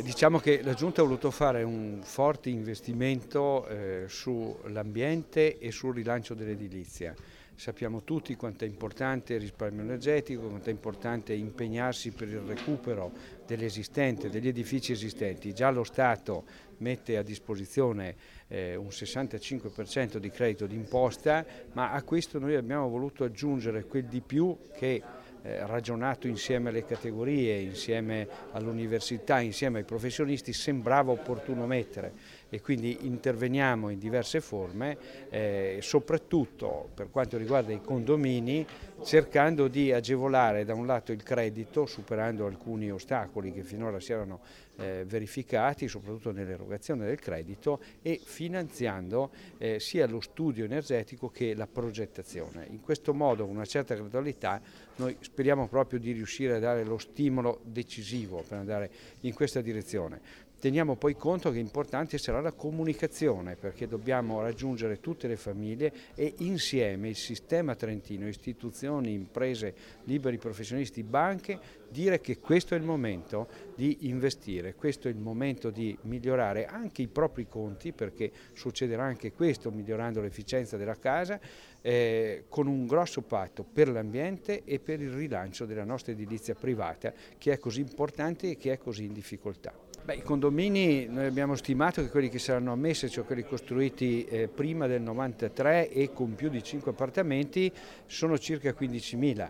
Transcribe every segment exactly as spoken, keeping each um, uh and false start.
diciamo che la Giunta ha voluto fare un forte investimento eh, sull'ambiente e sul rilancio dell'edilizia. Sappiamo tutti quanto è importante il risparmio energetico, quanto è importante impegnarsi per il recupero dell'esistente, degli edifici esistenti. Già lo Stato mette a disposizione eh, un sessantacinque per cento di credito d'imposta, ma a questo noi abbiamo voluto aggiungere quel di più che Eh, ragionato insieme alle categorie, insieme all'università, insieme ai professionisti, sembrava opportuno mettere, e quindi interveniamo in diverse forme, eh, soprattutto per quanto riguarda i condomini, cercando di agevolare da un lato il credito, superando alcuni ostacoli che finora si erano eh, verificati, soprattutto nell'erogazione del credito, e finanziando eh, sia lo studio energetico che la progettazione. In questo modo, con una certa gradualità, noi speriamo proprio di riuscire a dare lo stimolo decisivo per andare in questa direzione. Teniamo poi conto che importante sarà la comunicazione, perché dobbiamo raggiungere tutte le famiglie e insieme il sistema trentino, istituzioni, imprese, liberi professionisti, banche, dire che questo è il momento di investire, questo è il momento di migliorare anche i propri conti, perché succederà anche questo migliorando l'efficienza della casa, eh, con un grosso patto per l'ambiente e per il rilancio della nostra edilizia privata, che è così importante e che è così in difficoltà. Beh, i condomini noi abbiamo stimato che quelli che saranno ammessi, cioè quelli costruiti eh, prima del novantatré e con più di cinque appartamenti, sono circa quindicimila.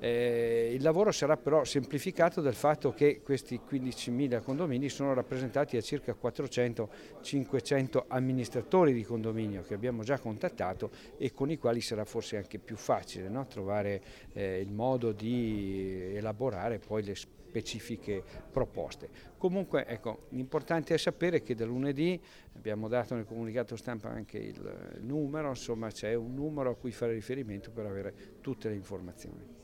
Eh, il lavoro sarà però semplificato dal fatto che questi quindicimila condomini sono rappresentati da circa quattrocento cinquecento amministratori di condominio che abbiamo già contattato e con i quali sarà forse anche più facile, no? Trovare eh, il modo di elaborare poi le specifiche proposte. Comunque, ecco, l'importante è sapere che da lunedì abbiamo dato nel comunicato stampa anche il numero, insomma c'è un numero a cui fare riferimento per avere tutte le informazioni.